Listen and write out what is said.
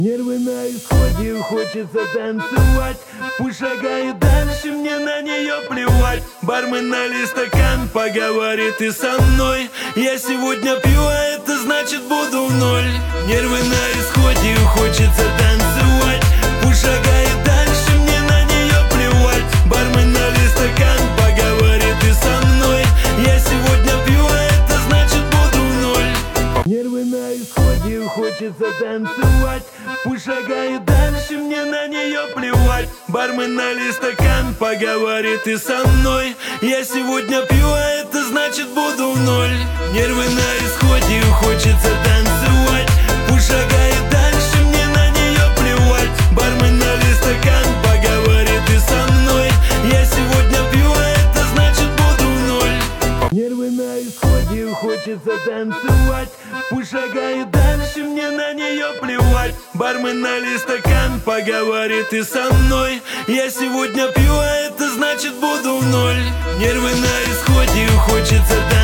Нервы на исходе, хочется танцевать. Пусть шагает дальше, мне на нее плевать. Бармен налей стакан, поговорит и со мной. Я сегодня пью, а это значит буду в ноль. Нервы на исходе, хочется танцевать. Пусть шагает дальше, мне на нее плевать. Бармен налей стакан, поговорит и со мной. Я сегодня пью, а это значит буду в ноль. Нервы на исходе, хочется танцевать. Пусть шагает дальше, мне на нее плевать. Бармен налей стакан, поговорит и со мной. Я сегодня пью, а это значит буду в ноль. Нервы на исходе, хочется танцевать. Пусть шагает дальше, мне на нее плевать. Бармен налей стакан, поговорит и со мной. Я сегодня пью, а это значит буду в ноль. Нервы на исходе, хочется танцевать. Пусть шагает дальше, мне на нее плевать. Бармен налей стакан, поговорит и со мной. Я сегодня пью, а это значит буду в ноль. Нервы на исходе, хочется танцевать.